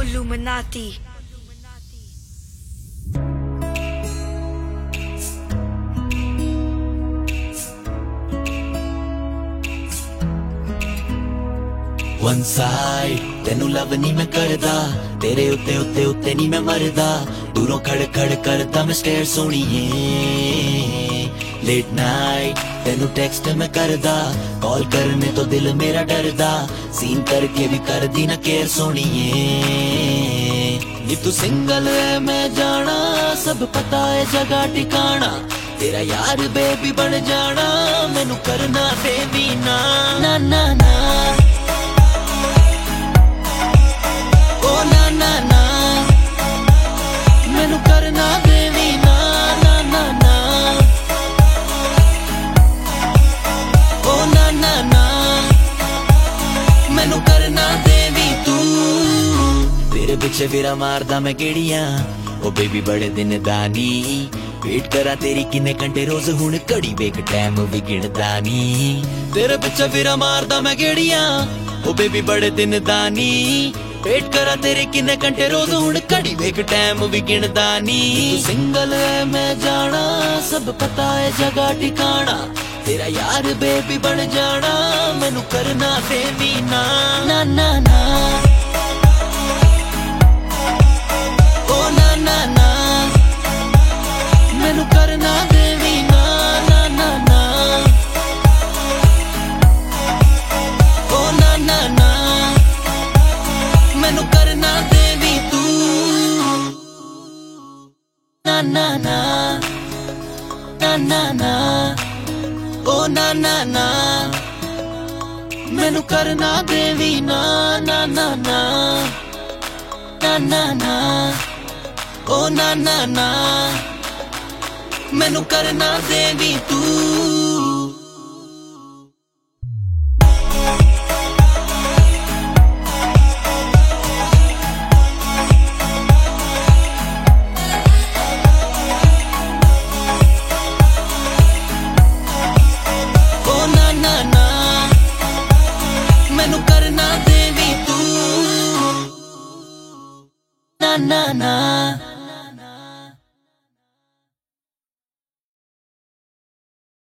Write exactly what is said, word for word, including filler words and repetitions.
Illuminati. One side तेनू love नहीं मैं करदा, तेरे उत्ते उत्ते उत्ते नहीं मैं मरदा, दूरों खड़ खड़ करदा मैं स्टेयर सोनिए। लेट नाइट तेनू टेक्स्ट मैं करदा, कॉल करने तो दिल मेरा डरदा, सीन करके भी कर दी ना केयर सोनिए। नी तू सिंगल है मैं जाना, सब पता है जगह ठिकाना, तेरा यार बेबी बन जाना, मैनू करना देवी ना ना ना ना। ओ ना ना ना, मैनू करना देवी ना ना ना ना। ओ ना ना ना, मैनू करना देवी तू। तेरे पिछे फिरा मारदा मैं केड़ियां, ओ बेबी बड़े दिन दानी, वेट करा तेरी किन्ने घंटे रोज हुण घड़ी वेख टाइम भी गिणदा नी। तेरे पिछे फिरा मारदा मैं केड़ियां, ओ बेबी बड़े दिन दानी, वेट करा तेरे किन्ने घंटे रोज हुण घड़ी वेख टाइम भी गिणदा नी। तू सिंगल है मैं जाना, सब पता है जगह ठिकाना, तेरा यार बेबी बन जाना, मैनू करना देवी ना ना ना ना। ओ ना ना ना, मैनू करना देवी ना ना ना ना। ओ ना ना ना, मैनू करना देवी तू ना ना ना ना ना ना। ओ ना ना ना, मैनू करना देवी ना ना ना ना ना ना ना। ओ ना ना ना, मैनू करना देवी तू। Na na na.